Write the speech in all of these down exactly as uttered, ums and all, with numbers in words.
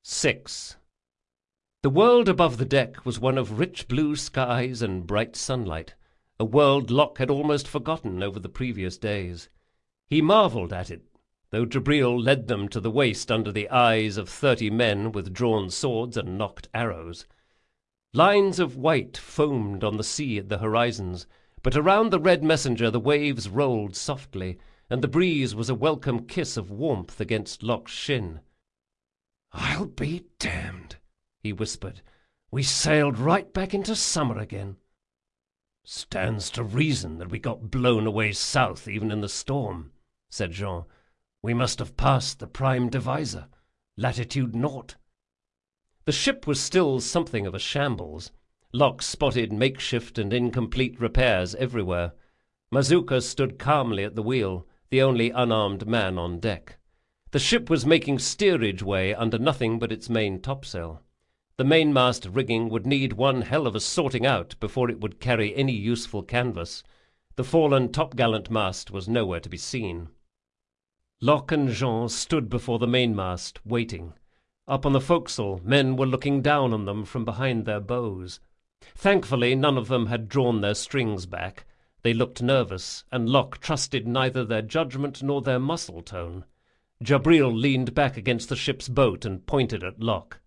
Six. The world above the deck was one of rich blue skies and bright sunlight, a world Locke had almost forgotten over the previous days. He marvelled at it, though Jabril led them to the waist under the eyes of thirty men with drawn swords and nocked arrows. Lines of white foamed on the sea at the horizons, but around the red messenger the waves rolled softly, and the breeze was a welcome kiss of warmth against Locke's shin. "I'll be damned," he whispered. "We sailed right back into summer again." "Stands to reason that we got blown away south even in the storm," said Jean. "We must have passed the prime divisor, latitude naught." The ship was still something of a shambles. Locke spotted makeshift and incomplete repairs everywhere. Mazuka stood calmly at the wheel, the only unarmed man on deck. The ship was making steerage way under nothing but its main topsail. The mainmast rigging would need one hell of a sorting out before it would carry any useful canvas. The fallen topgallant mast was nowhere to be seen. Locke and Jean stood before the mainmast, waiting. Up on the forecastle, men were looking down on them from behind their bows. Thankfully, none of them had drawn their strings back. They looked nervous, and Locke trusted neither their judgment nor their muscle tone. Jabril leaned back against the ship's boat and pointed at Locke.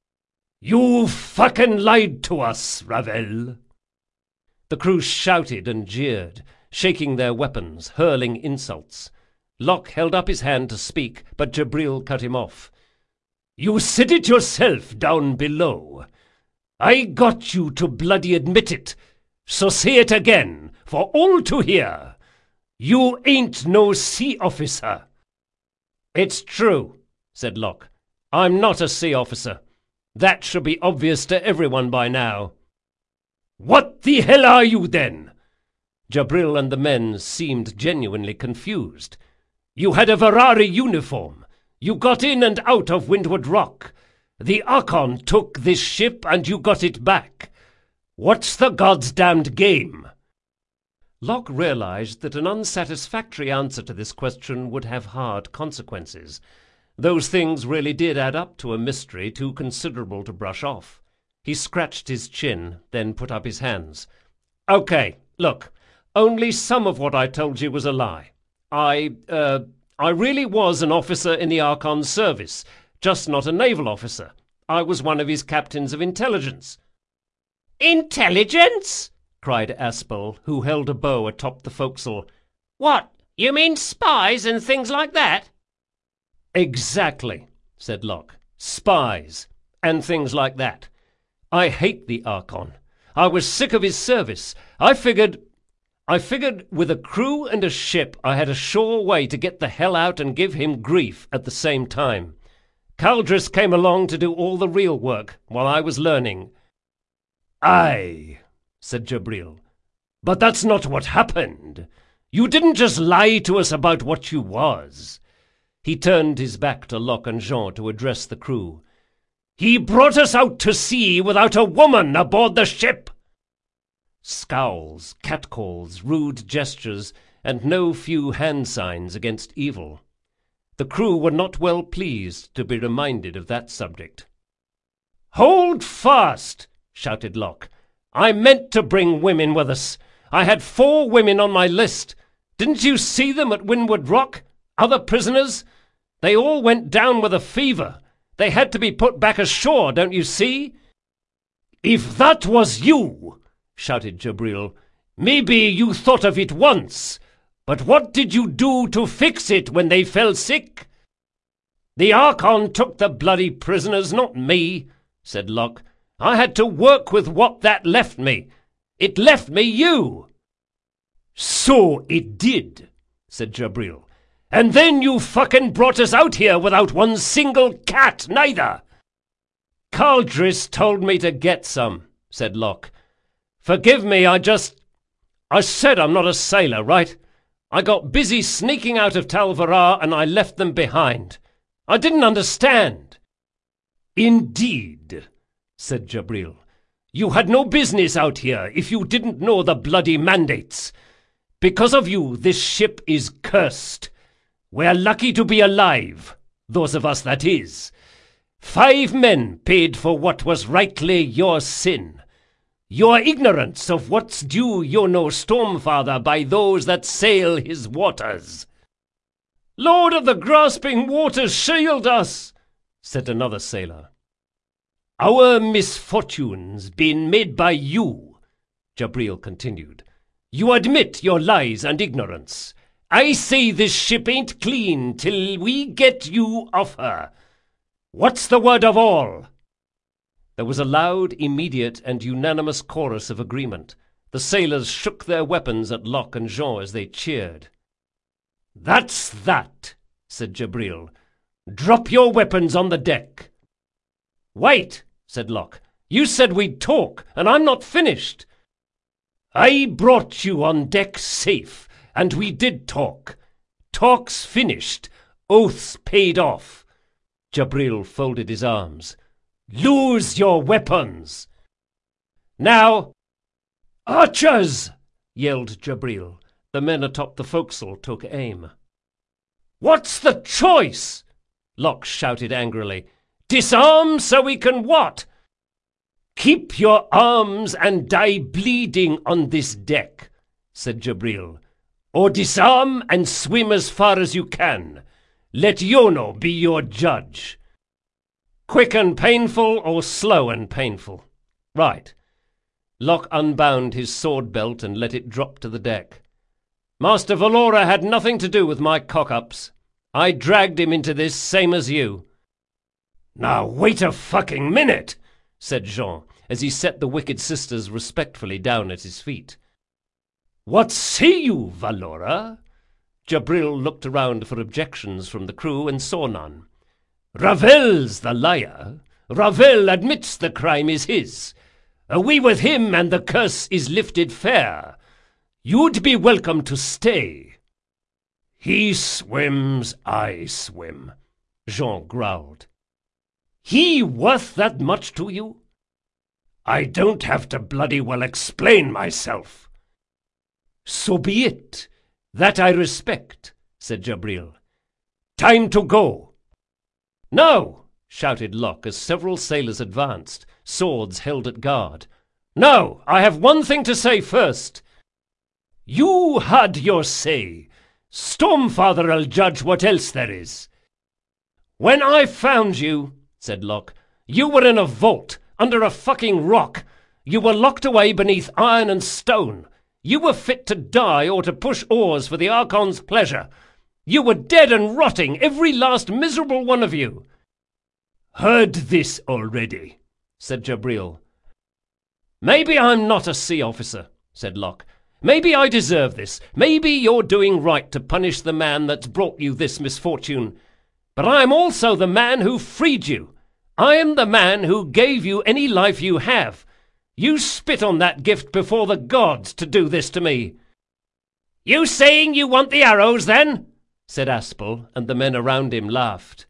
"You fucking lied to us, Ravel!" The crew shouted and jeered, shaking their weapons, hurling insults. Locke held up his hand to speak, but Jabril cut him off. "You said it yourself down below. I got you to bloody admit it, so say it again, for all to hear. You ain't no sea officer." "It's true," said Locke. "I'm not a sea officer. That should be obvious to everyone by now." "What the hell are you, then?" Jabril and the men seemed genuinely confused. "You had a Varari uniform. You got in and out of Windward Rock. The Archon took this ship and you got it back. What's the god's damned game?" Locke realized that an unsatisfactory answer to this question would have hard consequences. Those things really did add up to a mystery too considerable to brush off. He scratched his chin, then put up his hands. "Okay, look, only some of what I told you was a lie. I, uh, I really was an officer in the Archon's service, just not a naval officer. I was one of his captains of intelligence." "Intelligence?" cried Aspel, who held a bow atop the forecastle. "What, you mean spies and things like that?" "Exactly," said Locke. "Spies and things like that. I hate the Archon. I was sick of his service. I figured... I figured with a crew and a ship I had a sure way to get the hell out and give him grief at the same time. Caldris came along to do all the real work while I was learning." "Aye," said Jabril, "but that's not what happened. You didn't just lie to us about what you was." He turned his back to Locke and Jean to address the crew. "He brought us out to sea without a woman aboard the ship." Scowls, catcalls, rude gestures, and no few hand signs against evil. The crew were not well pleased to be reminded of that subject. "Hold fast!" shouted Locke. "I meant to bring women with us. I had four women on my list. Didn't you see them at Windward Rock? Other prisoners? They all went down with a fever. They had to be put back ashore, don't you see?" "If that was you," shouted Jabril, "maybe you thought of it once. But what did you do to fix it when they fell sick?" "The Archon took the bloody prisoners, not me," said Locke. "I had to work with what that left me. It left me you." "So it did," said Jabril. "And then you fucking brought us out here without one single cat, neither." "Caldris told me to get some," said Locke. "Forgive me, I just... I said I'm not a sailor, right? I got busy sneaking out of Tal Varrar and I left them behind. I didn't understand." "Indeed," said Jabril. "You had no business out here if you didn't know the bloody mandates. Because of you, this ship is cursed. We're lucky to be alive, those of us that is. Five men paid for what was rightly your sin. Your ignorance of what's due you know Stormfather by those that sail his waters. Lord of the grasping waters, shield us, said another sailor. Our misfortunes been made by you, Jabril continued. You admit your lies and ignorance. I say this ship ain't clean till we get you off her. What's the word of all? There was a loud, immediate, and unanimous chorus of agreement. The sailors shook their weapons at Locke and Jean as they cheered. That's that, said Jabril. Drop your weapons on the deck. Wait, said Locke. You said we'd talk, and I'm not finished. I brought you on deck safe, and we did talk. Talk's finished. Oaths paid off. Jabril folded his arms. Lose your weapons. Now, archers, yelled Jabril. The men atop the forecastle took aim. What's the choice? Locke shouted angrily. Disarm so we can what? Keep your arms and die bleeding on this deck, said Jabril. Or disarm and swim as far as you can. Let Yono be your judge. Quick and painful or slow and painful? Right. Locke unbound his sword belt and let it drop to the deck. Master Valora had nothing to do with my cock-ups. I dragged him into this same as you. Now wait a fucking minute, said Jean, as he set the wicked sisters respectfully down at his feet. What say you, Valora? Jabril looked around for objections from the crew and saw none. Ravel's the liar. Ravel admits the crime is his. Away with him and the curse is lifted fair. You'd be welcome to stay. He swims, I swim, Jean growled. He worth that much to you? I don't have to bloody well explain myself. So be it. That I respect, said Jabril. Time to go. No, shouted Locke as several sailors advanced, swords held at guard. No, I have one thing to say first. You had your say. Stormfather'll judge what else there is. When I found you, said Locke, you were in a vault, under a fucking rock. You were locked away beneath iron and stone. You were fit to die or to push oars for the Archon's pleasure. You were dead and rotting, every last miserable one of you. Heard this already, said Jabril. Maybe I'm not a sea officer, said Locke. Maybe I deserve this. Maybe you're doing right to punish the man that's brought you this misfortune. But I am also the man who freed you. I am the man who gave you any life you have. You spit on that gift before the gods to do this to me. You saying you want the arrows, then? Said Aspel, and the men around him laughed.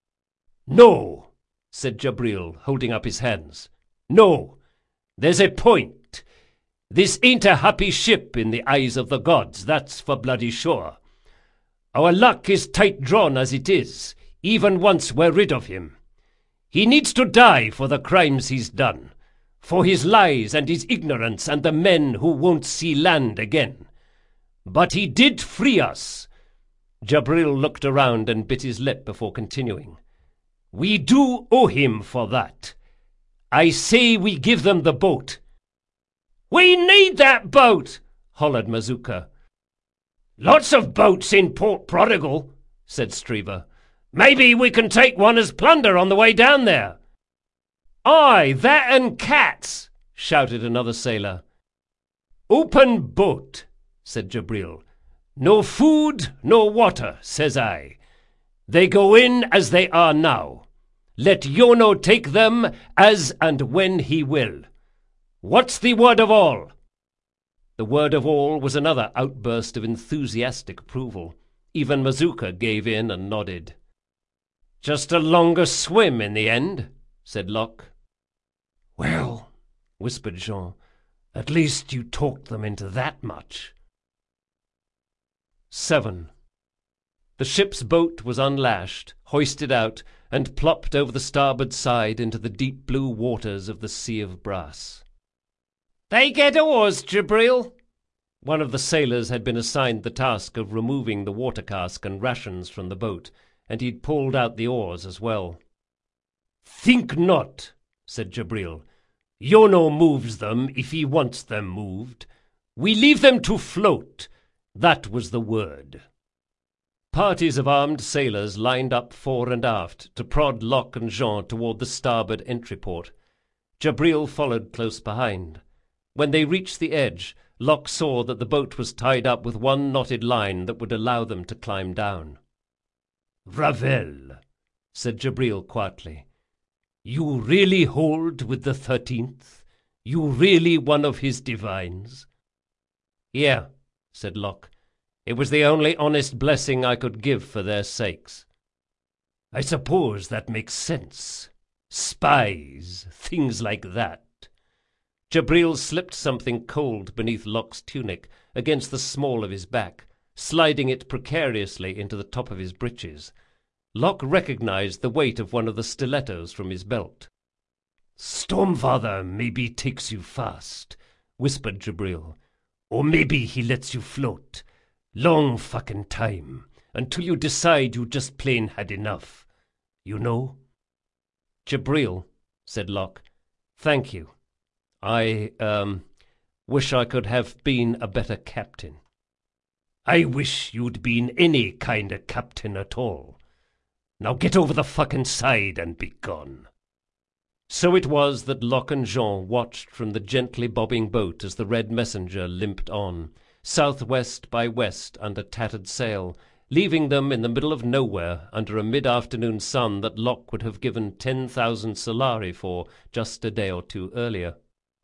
No, said Jabril, holding up his hands. No, there's a point. This ain't a happy ship in the eyes of the gods, that's for bloody sure. Our luck is tight drawn as it is, even once we're rid of him. He needs to die for the crimes he's done, for his lies and his ignorance and the men who won't see land again. But he did free us. Jabril looked around and bit his lip before continuing. We do owe him for that. I say we give them the boat. We need that boat, hollered Mazuka. Lots of boats in Port Prodigal, said Strever. Maybe we can take one as plunder on the way down there. Aye, that and cats, shouted another sailor. Open boat, said Jabril. No food, no water, says I. They go in as they are now. Let Yono take them as and when he will. What's the word of all? The word of all was another outburst of enthusiastic approval. Even Mazuka gave in and nodded. Just a longer swim in the end, said Locke. Well, whispered Jean, at least you talked them into that much. Seven. The ship's boat was unlashed, hoisted out, and plopped over the starboard side into the deep blue waters of the Sea of Brass. "They get oars, Jibril!" One of the sailors had been assigned the task of removing the water cask and rations from the boat, and he'd pulled out the oars as well. "Think not," said Jibril. "Yono moves them if he wants them moved. We leave them to float. That was the word." Parties of armed sailors lined up fore and aft to prod Locke and Jean toward the starboard entry port. Jibril followed close behind. When they reached the edge, Locke saw that the boat was tied up with one knotted line that would allow them to climb down. "Ravel," said Jibril quietly, "you really hold with the thirteenth? You really one of his divines?" "Yeah," said Locke. "It was the only honest blessing I could give for their sakes." "I suppose that makes sense. Spies, things like that." Jibril slipped something cold beneath Locke's tunic against the small of his back, sliding it precariously into the top of his breeches. Locke recognized the weight of one of the stilettos from his belt. "Stormfather maybe takes you fast," whispered Jibril. "Or maybe he lets you float. Long fucking time, until you decide you just plain had enough. You know?" "Jibril," said Locke, "thank you. I, um, wish I could have been a better captain." "I wish you'd been any kind of captain at all. Now get over the fucking side and be gone." So it was that Locke and Jean watched from the gently bobbing boat as the Red Messenger limped on, southwest by west under tattered sail, leaving them in the middle of nowhere under a mid-afternoon sun that Locke would have given ten thousand solari for just a day or two earlier.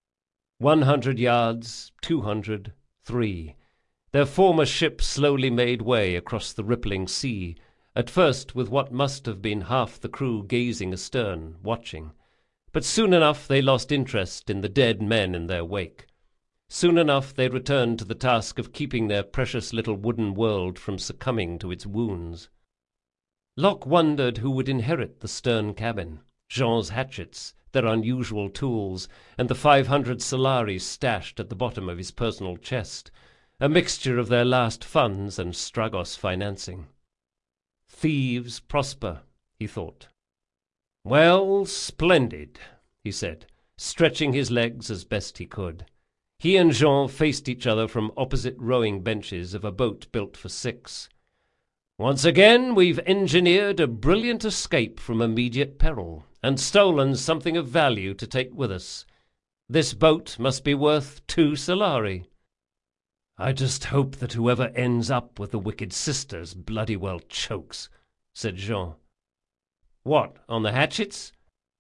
One hundred yards, two hundred, three. Their former ship slowly made way across the rippling sea, at first with what must have been half the crew gazing astern, watching. But soon enough they lost interest in the dead men in their wake. Soon enough they returned to the task of keeping their precious little wooden world from succumbing to its wounds. Locke wondered who would inherit the stern cabin, Jean's hatchets, their unusual tools, and the five hundred solari stashed at the bottom of his personal chest, a mixture of their last funds and Stragos financing. Thieves prosper, he thought. "Well, splendid," he said, stretching his legs as best he could. He and Jean faced each other from opposite rowing benches of a boat built for six. "Once again we've engineered a brilliant escape from immediate peril, and stolen something of value to take with us. This boat must be worth two solari." "I just hope that whoever ends up with the wicked sisters bloody well chokes," said Jean. "What, on the hatchets?"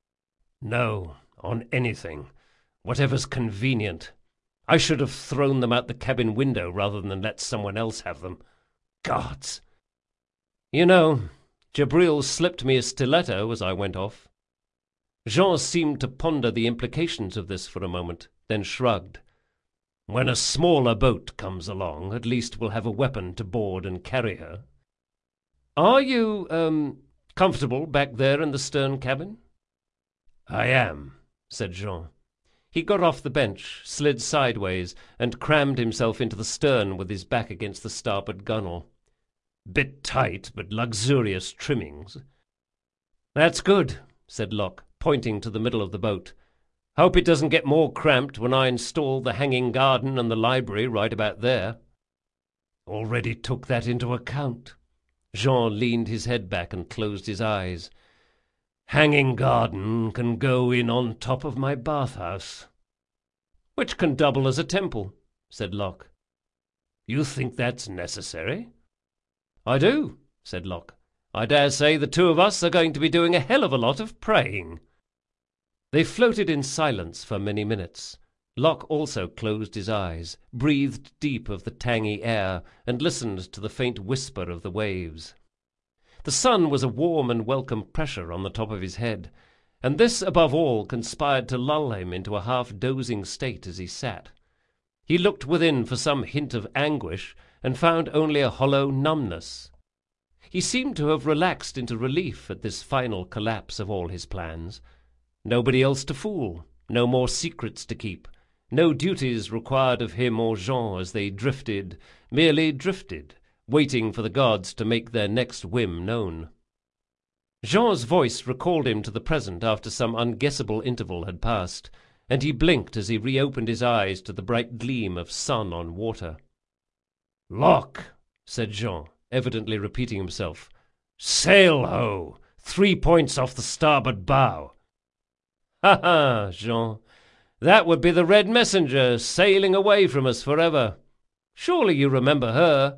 "No, on anything. Whatever's convenient. I should have thrown them out the cabin window rather than let someone else have them. Gods!" "You know, Jibril slipped me a stiletto as I went off." Jean seemed to ponder the implications of this for a moment, then shrugged. "When a smaller boat comes along, at least we'll have a weapon to board and carry her." "Are you, um, comfortable back there in the stern cabin?" "I am," said Jean. He got off the bench, slid sideways, and crammed himself into the stern with his back against the starboard gunwale. "Bit tight, but luxurious trimmings." "That's good," said Locke, pointing to the middle of the boat. "Hope it doesn't get more cramped when I install the hanging garden and the library right about there." "Already took that into account." Jean leaned his head back and closed his eyes. "Hanging garden can go in on top of my bathhouse." "Which can double as a temple," said Locke. "You think that's necessary?" "I do," said Locke. "I dare say the two of us are going to be doing a hell of a lot of praying." They floated in silence for many minutes. Locke also closed his eyes, breathed deep of the tangy air, and listened to the faint whisper of the waves. The sun was a warm and welcome pressure on the top of his head, and this above all conspired to lull him into a half-dozing state as he sat. He looked within for some hint of anguish, and found only a hollow numbness. He seemed to have relaxed into relief at this final collapse of all his plans. Nobody else to fool, no more secrets to keep, no duties required of him or Jean as they drifted, merely drifted, waiting for the gods to make their next whim known. Jean's voice recalled him to the present after some unguessable interval had passed, and he blinked as he reopened his eyes to the bright gleam of sun on water. "Lock," said Jean, evidently repeating himself. "Sail ho! Three points off the starboard bow." "Ha ha, Jean! That would be the Red Messenger sailing away from us forever. Surely you remember her?"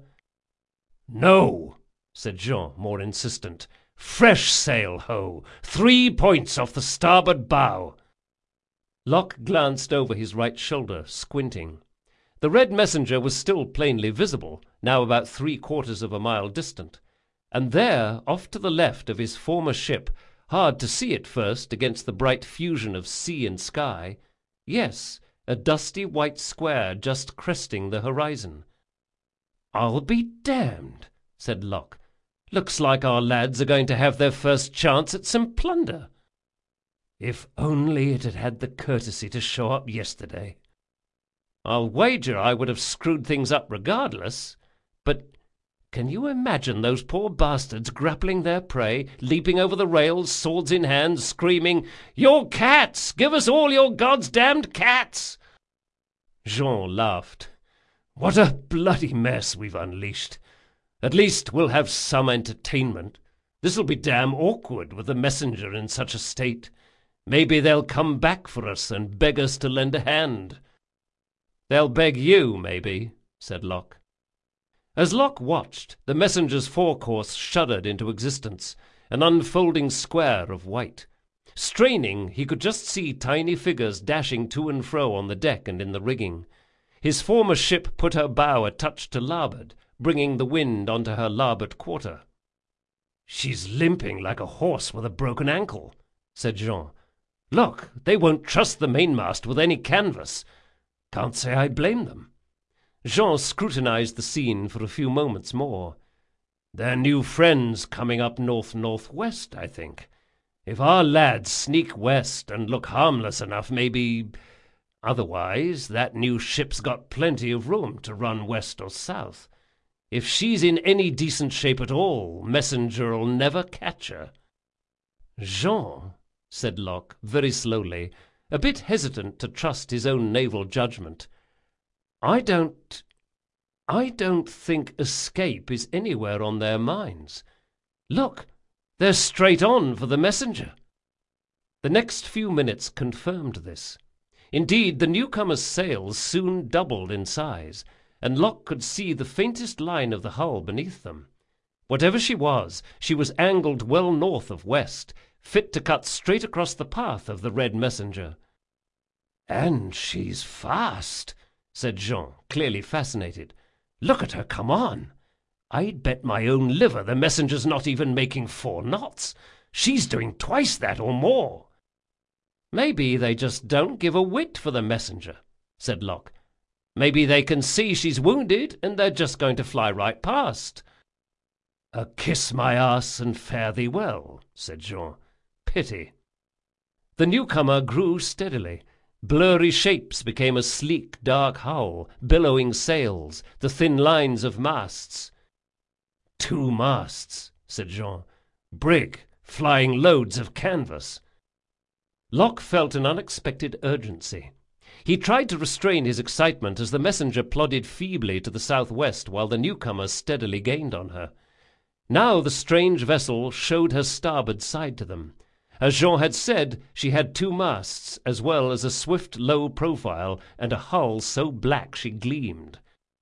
"No," said Jean, more insistent. "Fresh sail ho! Three points off the starboard bow." Locke glanced over his right shoulder, squinting. The Red Messenger was still plainly visible, now about three quarters of a mile distant, and there, off to the left of his former ship, hard to see at first against the bright fusion of sea and sky, yes, a dusty white square just cresting the horizon. "I'll be damned," said Locke. "Looks like our lads are going to have their first chance at some plunder. If only it had had the courtesy to show up yesterday. I'll wager I would have screwed things up regardless. But can you imagine those poor bastards grappling their prey, leaping over the rails, swords in hand, screaming, 'Your cats! Give us all your God's damned cats!'" Jean laughed. "What a bloody mess we've unleashed. At least we'll have some entertainment. This'll be damn awkward with the messenger in such a state. Maybe they'll come back for us and beg us to lend a hand." "They'll beg you, maybe," said Locke. As Locke watched, the messenger's forecourse shuddered into existence, an unfolding square of white. Straining, he could just see tiny figures dashing to and fro on the deck and in the rigging. His former ship put her bow a touch to larboard, bringing the wind onto her larboard quarter. "She's limping like a horse with a broken ankle," said Jean. "Look, they won't trust the mainmast with any canvas. Can't say I blame them." Jean scrutinized the scene for a few moments more. "They're new friends coming up north-northwest, I think. If our lads sneak west and look harmless enough, maybe... Otherwise, that new ship's got plenty of room to run west or south. If she's in any decent shape at all, Messenger'll never catch her." "Jean," said Locke, very slowly, a bit hesitant to trust his own naval judgment, I don't... I don't think escape is anywhere on their minds. Look, they're straight on for the messenger." The next few minutes confirmed this. Indeed, the newcomer's sails soon doubled in size, and Locke could see the faintest line of the hull beneath them. Whatever she was, she was angled well north of west, fit to cut straight across the path of the Red Messenger. "And she's fast," said Jean, clearly fascinated. "Look at her come on. I'd bet my own liver the messenger's not even making four knots. She's doing twice that or more." "Maybe they just don't give a whit for the messenger," said Locke. "Maybe they can see she's wounded and they're just going to fly right past." "A kiss my arse and fare thee well," said Jean. "Pity." The newcomer grew steadily. Blurry shapes became a sleek, dark hull, billowing sails, the thin lines of masts. "Two masts," said Jean. "Brig, flying loads of canvas." Locke felt an unexpected urgency. He tried to restrain his excitement as the messenger plodded feebly to the southwest while the newcomer steadily gained on her. Now the strange vessel showed her starboard side to them. As Jean had said, she had two masts, as well as a swift, low profile and a hull so black she gleamed.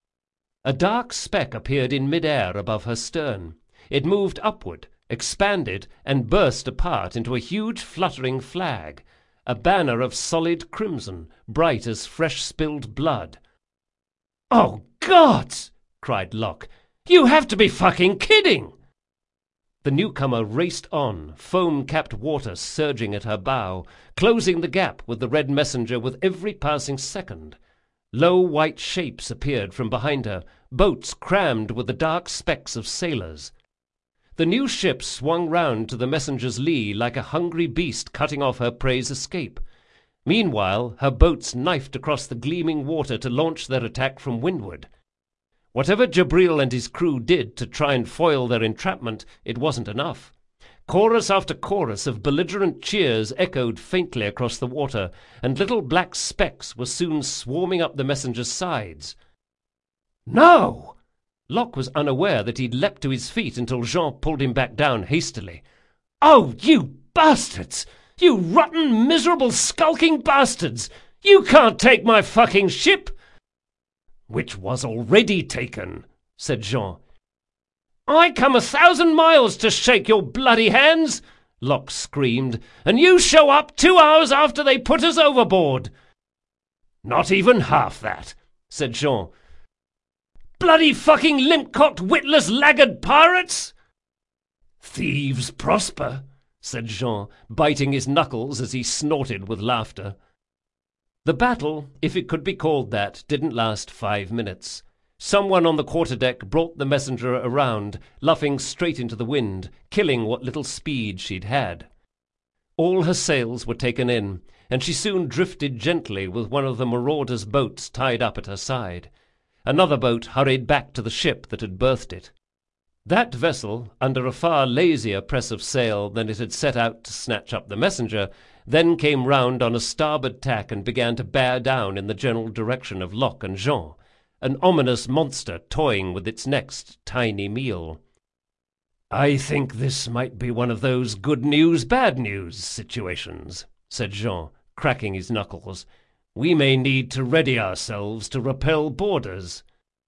A dark speck appeared in mid-air above her stern. It moved upward, expanded, and burst apart into a huge fluttering flag, a banner of solid crimson, bright as fresh-spilled blood. "Oh, gods!" cried Locke. "You have to be fucking kidding!" The newcomer raced on, foam-capped water surging at her bow, closing the gap with the Red Messenger with every passing second. Low white shapes appeared from behind her, boats crammed with the dark specks of sailors. The new ship swung round to the Messenger's lee like a hungry beast cutting off her prey's escape. Meanwhile, her boats knifed across the gleaming water to launch their attack from windward. Whatever Jabril and his crew did to try and foil their entrapment, it wasn't enough. Chorus after chorus of belligerent cheers echoed faintly across the water, and little black specks were soon swarming up the Messenger's sides. "No!" Locke was unaware that he'd leapt to his feet until Jean pulled him back down hastily. "Oh, you bastards! You rotten, miserable, skulking bastards! You can't take my fucking ship!" "Which was already taken," said Jean. "I come a thousand miles to shake your bloody hands!" Locke screamed. "And you show up two hours after they put us overboard!" "Not even half that," said Jean. "Bloody fucking limp-cocked, witless, laggard pirates!" "Thieves prosper," said Jean, biting his knuckles as he snorted with laughter. The battle, if it could be called that, didn't last five minutes. Someone on the quarterdeck brought the Messenger around, luffing straight into the wind, killing what little speed she'd had. All her sails were taken in, and she soon drifted gently with one of the marauders' boats tied up at her side. Another boat hurried back to the ship that had berthed it. That vessel, under a far lazier press of sail than it had set out to snatch up the Messenger, then came round on a starboard tack and began to bear down in the general direction of Locke and Jean, an ominous monster toying with its next tiny meal. "I think this might be one of those good news, bad news situations," said Jean, cracking his knuckles. "We may need to ready ourselves to repel boarders."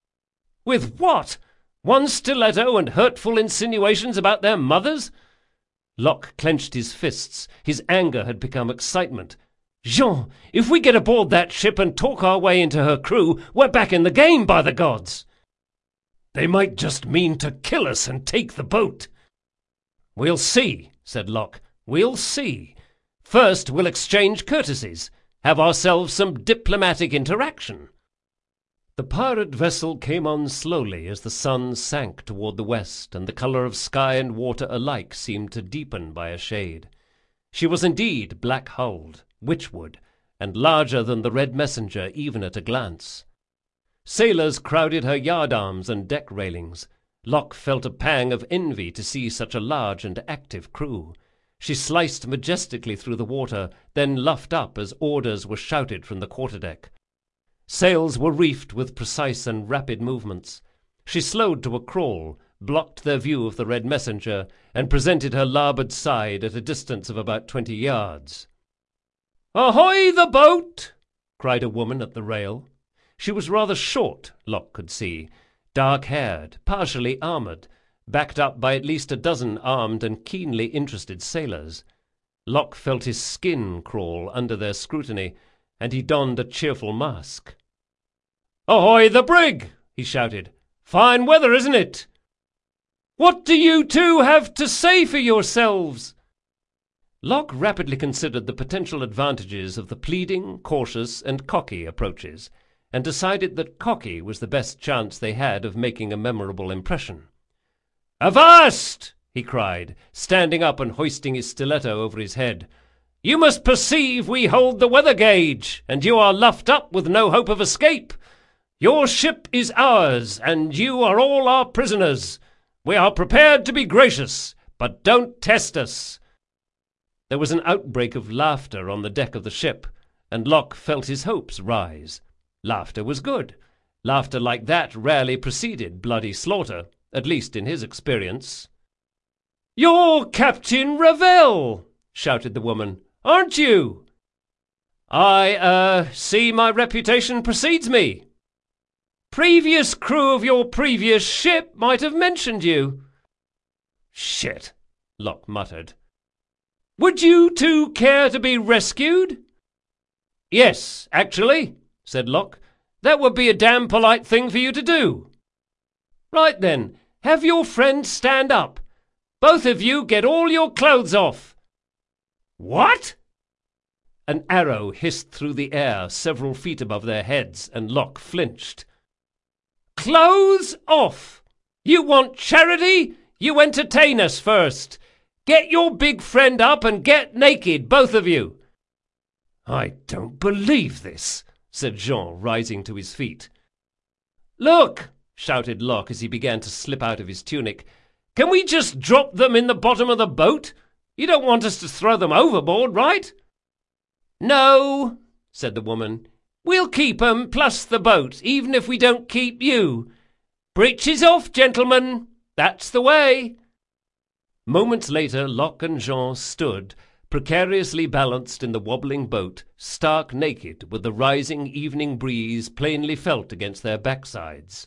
"With what? One stiletto and hurtful insinuations about their mothers?" Locke clenched his fists. His anger had become excitement. "Jean, if we get aboard that ship and talk our way into her crew, we're back in the game, by the gods!" "They might just mean to kill us and take the boat." "We'll see," said Locke. "We'll see. First, we'll exchange courtesies, have ourselves some diplomatic interaction." The pirate vessel came on slowly as the sun sank toward the west, and the color of sky and water alike seemed to deepen by a shade. She was indeed black-hulled, witchwood, and larger than the Red Messenger even at a glance. Sailors crowded her yardarms and deck railings. Locke felt a pang of envy to see such a large and active crew. She sliced majestically through the water, then luffed up as orders were shouted from the quarterdeck. Sails were reefed with precise and rapid movements. She slowed to a crawl, blocked their view of the Red Messenger, and presented her larboard side at a distance of about twenty yards. "Ahoy the boat!" cried a woman at the rail. She was rather short, Locke could see, dark-haired, partially armoured, backed up by at least a dozen armed and keenly interested sailors. Locke felt his skin crawl under their scrutiny, and he donned a cheerful mask. "Ahoy the brig!" he shouted. "Fine weather, isn't it? What do you two have to say for yourselves?" Locke rapidly considered the potential advantages of the pleading, cautious, and cocky approaches, and decided that cocky was the best chance they had of making a memorable impression. "Avast!" he cried, standing up and hoisting his stiletto over his head. "You must perceive we hold the weather gauge, and you are luffed up with no hope of escape. Your ship is ours, and you are all our prisoners. We are prepared to be gracious, but don't test us." There was an outbreak of laughter on the deck of the ship, and Locke felt his hopes rise. Laughter was good. Laughter like that rarely preceded bloody slaughter, at least in his experience. "You're Captain Ravel!" shouted the woman. "Aren't you?" "I, uh, see my reputation precedes me." "Previous crew of your previous ship might have mentioned you." "Shit," Locke muttered. "Would you two care to be rescued?" "Yes, actually," said Locke. "That would be a damn polite thing for you to do." "Right then, have your friend stand up. Both of you get all your clothes off." "What?" An arrow hissed through the air several feet above their heads, and Locke flinched. "Clothes off! You want charity? you entertain us first. Get your big friend up and get naked, both of you." "I don't believe this," said Jean, rising to his feet. "Look," shouted Locke as he began to slip out of his tunic. "Can we just drop them in the bottom of the boat? You don't want us to throw them overboard, right?" "No," said the woman. "We'll keep 'em, plus the boat, even if we don't keep you. Breeches off, gentlemen. That's the way." Moments later, Locke and Jean stood, precariously balanced in the wobbling boat, stark naked, with the rising evening breeze plainly felt against their backsides.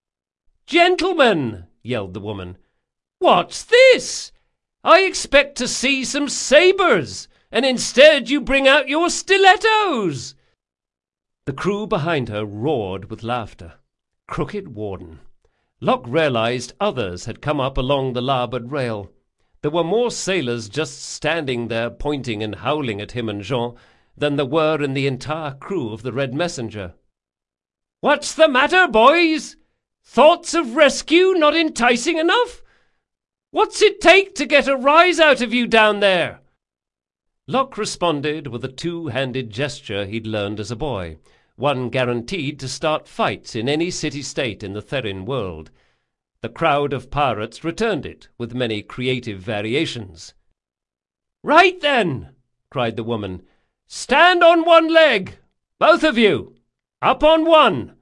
"Gentlemen," yelled the woman, "what's this? I expect to see some sabres, and instead you bring out your stilettos." The crew behind her roared with laughter. Crooked Warden. Locke realized others had come up along the larboard rail. There were more sailors just standing there pointing and howling at him and Jean than there were in the entire crew of the Red Messenger. "What's the matter, boys? Thoughts of rescue not enticing enough? What's it take to get a rise out of you down there?" Locke responded with a two-handed gesture he'd learned as a boy, one guaranteed to start fights in any city-state in the Therin world. The crowd of pirates returned it with many creative variations. "Right then," cried the woman. "Stand on one leg, both of you. Up on one."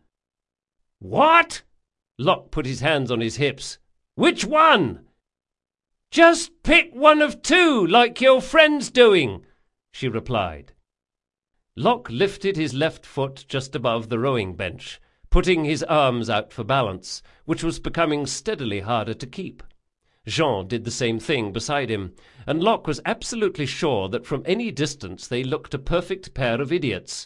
"What?" Locke put his hands on his hips. "Which one?" "Just pick one of two, like your friend's doing," she replied. Locke lifted his left foot just above the rowing bench, putting his arms out for balance, which was becoming steadily harder to keep. Jean did the same thing beside him, and Locke was absolutely sure that from any distance they looked a perfect pair of idiots.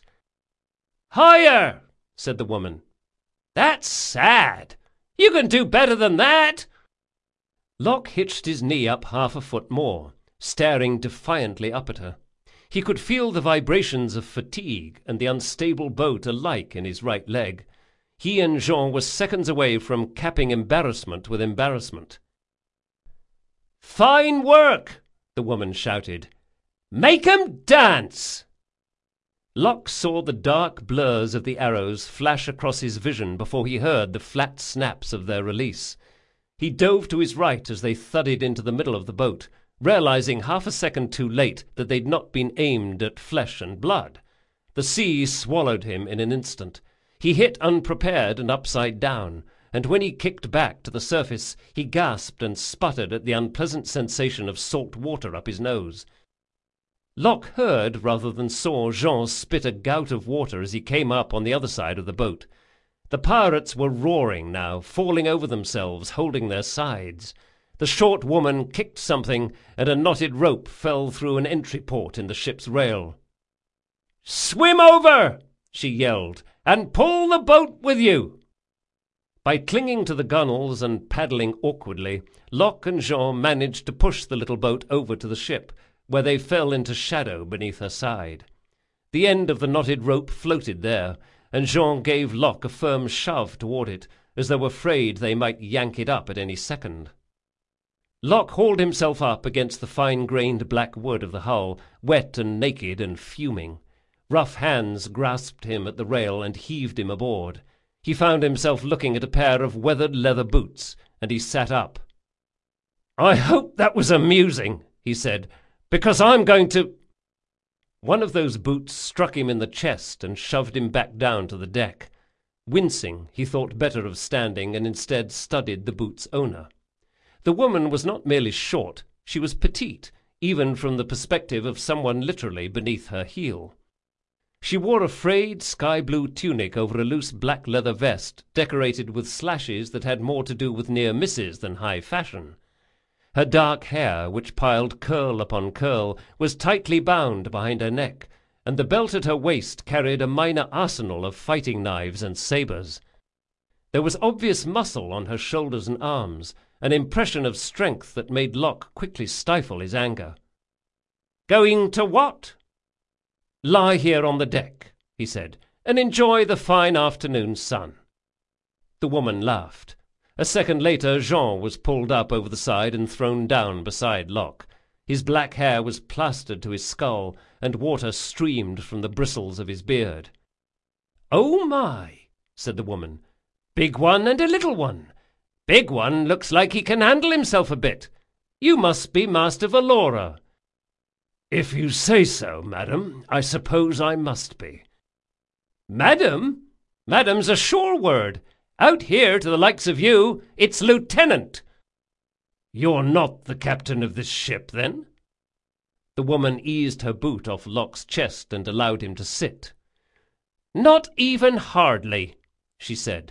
"Higher!" said the woman. "That's sad. You can do better than that." Locke hitched his knee up half a foot more, staring defiantly up at her. He could feel the vibrations of fatigue and the unstable boat alike in his right leg. He and Jean were seconds away from capping embarrassment with embarrassment. "Fine work!" the woman shouted. "Make 'em dance!" Locke saw the dark blurs of the arrows flash across his vision before he heard the flat snaps of their release. He dove to his right as they thudded into the middle of the boat, realizing half a second too late that they'd not been aimed at flesh and blood. The sea swallowed him in an instant. He hit unprepared and upside down, and when he kicked back to the surface, he gasped and sputtered at the unpleasant sensation of salt water up his nose. Locke heard rather than saw Jean spit a gout of water as he came up on the other side of the boat. The pirates were roaring now, falling over themselves, holding their sides. The short woman kicked something, and a knotted rope fell through an entry port in the ship's rail. "Swim over!" she yelled, "and pull the boat with you!" By clinging to the gunwales and paddling awkwardly, Locke and Jean managed to push the little boat over to the ship, where they fell into shadow beneath her side. The end of the knotted rope floated there, and Jean gave Locke a firm shove toward it, as though afraid they might yank it up at any second. Locke hauled himself up against the fine-grained black wood of the hull, wet and naked and fuming. Rough hands grasped him at the rail and heaved him aboard. He found himself looking at a pair of weathered leather boots, and he sat up. "I hope that was amusing," he said, "because I'm going to—" One of those boots struck him in the chest and shoved him back down to the deck. Wincing, he thought better of standing, and instead studied the boot's owner. The woman was not merely short, she was petite, even from the perspective of someone literally beneath her heel. She wore a frayed sky-blue tunic over a loose black leather vest, decorated with slashes that had more to do with near misses than high fashion. Her dark hair, which piled curl upon curl, was tightly bound behind her neck, and the belt at her waist carried a minor arsenal of fighting knives and sabres. There was obvious muscle on her shoulders and arms, an impression of strength that made Locke quickly stifle his anger. "Going to what?" "Lie here on the deck," he said, "and enjoy the fine afternoon sun." The woman laughed. A second later Jean was pulled up over the side and thrown down beside Locke. His black hair was plastered to his skull, and water streamed from the bristles of his beard. "Oh, my," said the woman. "Big one and a little one. Big one looks like he can handle himself a bit. You must be Master Valora." "If you say so, madam, I suppose I must be." "Madam? Madam's a sure word. Out here, to the likes of you, it's lieutenant." "You're not the captain of this ship, then?" The woman eased her boot off Locke's chest and allowed him to sit. "Not even hardly," she said.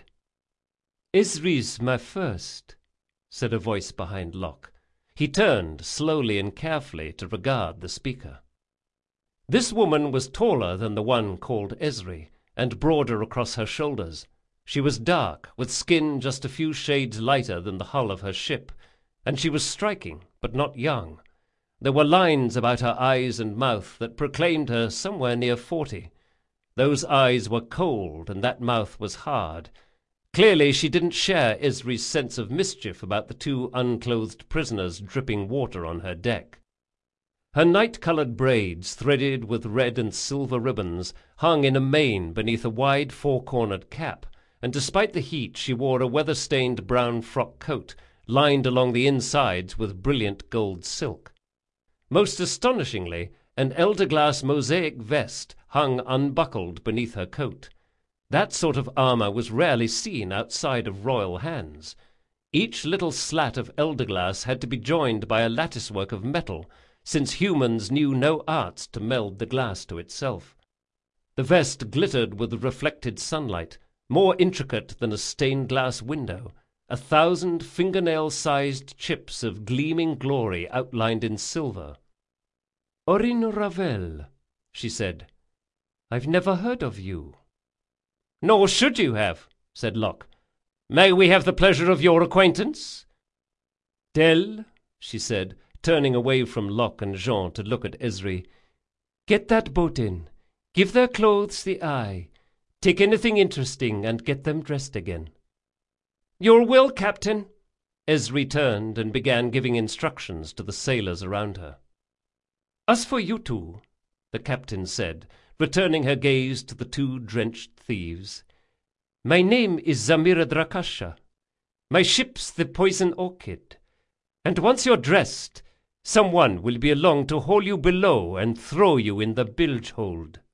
"Ezri's my first," said a voice behind Locke. He turned slowly and carefully to regard the speaker. This woman was taller than the one called Ezri, and broader across her shoulders. She was dark, with skin just a few shades lighter than the hull of her ship, and she was striking, but not young. There were lines about her eyes and mouth that proclaimed her somewhere near forty. Those eyes were cold, and that mouth was hard. Clearly she didn't share Ezri's sense of mischief about the two unclothed prisoners dripping water on her deck. Her night-colored braids, threaded with red and silver ribbons, hung in a mane beneath a wide four-cornered cap, and despite the heat she wore a weather-stained brown frock coat, lined along the insides with brilliant gold silk. Most astonishingly, an elder-glass mosaic vest hung unbuckled beneath her coat. That sort of armor was rarely seen outside of royal hands. Each little slat of elder-glass had to be joined by a latticework of metal, since humans knew no arts to meld the glass to itself. The vest glittered with reflected sunlight, more intricate than a stained-glass window, a thousand fingernail-sized chips of gleaming glory outlined in silver. "Orin Ravel," she said. "I've never heard of you." "Nor should you have," said Locke. "May we have the pleasure of your acquaintance?" "Tell," she said, turning away from Locke and Jean to look at Ezri. "Get that boat in. Give their clothes the eye. Take anything interesting and get them dressed again." "Your will, Captain." Ezri turned and began giving instructions to the sailors around her. "As for you two," the captain said, returning her gaze to the two drenched thieves, "my name is Zamira Drakasha. My ship's the Poison Orchid. And once you're dressed, someone will be along to haul you below and throw you in the bilge hold."